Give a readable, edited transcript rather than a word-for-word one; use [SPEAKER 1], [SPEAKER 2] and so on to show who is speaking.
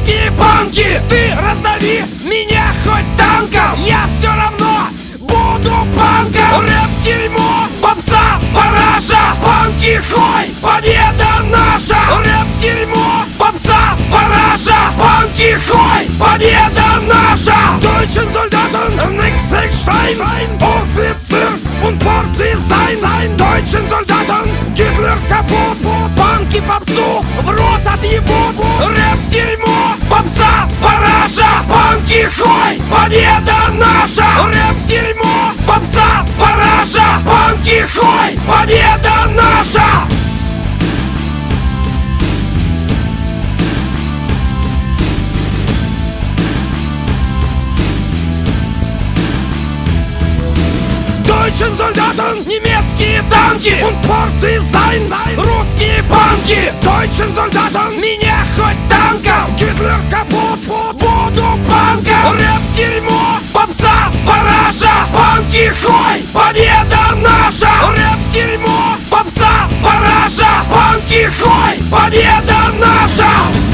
[SPEAKER 1] русские панки. Ты раздави меня хоть танком, я все равно буду панком. Рэп дерьмо, попса, параша, панки хой, победа наша. Рэп дерьмо, попса, параша, панки хой, победа наша. Deutschen Soldaten, nix Stein, Offizier und Partisan. Deutschen Soldaten, Hitler kaputt, панки попсу в рот отъебут. Рэп дерьмо, попса, параша, панки хой, победа наша. Рэп дерьмо, попса, параша, панки хой, победа наша. Deutschen Soldaten, немецкие танки und Partisan, русские панки. Deutschen Soldaten, меня хоть танком, Гитлер капут, буду панком. Рэп дерьмо, попса, параша, панки хой, победа наша. Рэп дерьмо, попса, параша, панки хой, победа наша.